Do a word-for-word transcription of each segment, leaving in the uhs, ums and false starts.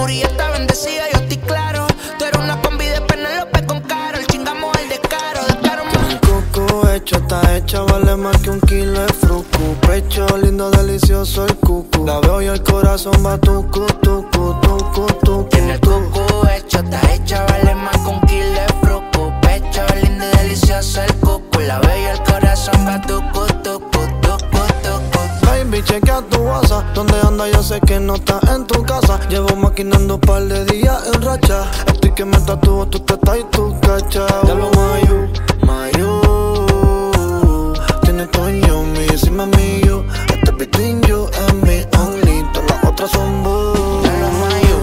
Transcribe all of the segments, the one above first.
Uri está bendecida, yo estoy claro. Tú eres una combi de Penélope con Karol. Chingamos al descaro, descaro más. El coco hecho, está hecha, vale más que un kilo de fruco. Pecho lindo, delicioso el cucu. La veo y el corazón va tucu, tucu, tucu, tucu. Tiene el cucu hecho, está hecha, vale más que un kilo de fruco. Pecho lindo y delicioso el cucu. La veo y el corazón va tucu, tucu, tucu, tucu. Baby, chequea tu WhatsApp. Donde anda yo sé que no estás en tu casa. Llevo maquinando un par de días en racha. Estoy que me tatúo tu teta y tu cacha. Ya lo mayu, mayu. Tienes todo en yo, mi, encima mío. Este between you and me only. Todas las otras son boo. Ya lo mayu,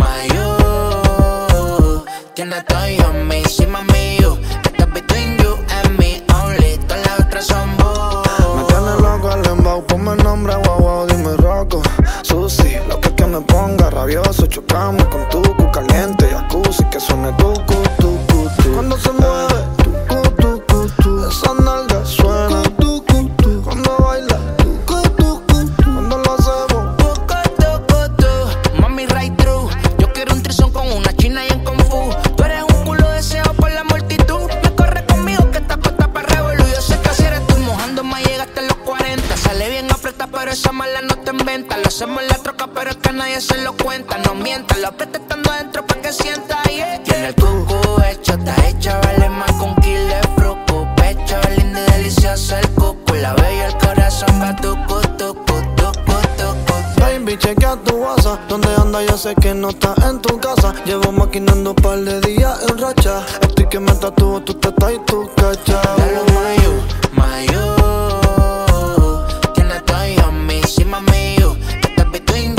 mayu. Tienes todo yo, mi, encima mío. Este between you and me only. Todas las otras son boo. Me tiene loco el embao, ponme nombre, guau, guau, dime roco. Susi, lo que es que me ponga rabioso. Chocamos con tucu, caliente, jacuzzi. Que suene tucu, tucu, tu. Cuando se mueve, tucu, tucu, tu. Esa nalga suena, tucu, tu. Cuando baila, tucu, tucu, tu. Cuando lo hacemos, Tucu, tucu, tu. Mami, right through. Yo quiero un trizón con una china y en Kung Fu. Tú eres un culo deseado por la multitud. Me corre conmigo que esta puesta para revolú. Yo sé que así eres tú, mojando más llegaste a los cuarenta. Sale bien aprieta, pero esa mala no te inventa. Lo hacemos en la troca, pero es que nadie se lo cuenta. No mientas, lo aprieta estando adentro pa' que sienta, yeah. Tiene el cucu hecho, está hecha, vale más que un kilo de fruco. Pecho lindo y delicioso el cucu. La veo y el corazón va tucu, tucu, tucu, tucu. baby, chequea tu WhatsApp. Donde anda yo sé que no estás en tu casa. Llevo maquinando un par de días en racha. Estoy que me tatúo tu teta y tu cacha. Ya lo mayu, mayu. Tienes todo yo, mi, encima mío. Este between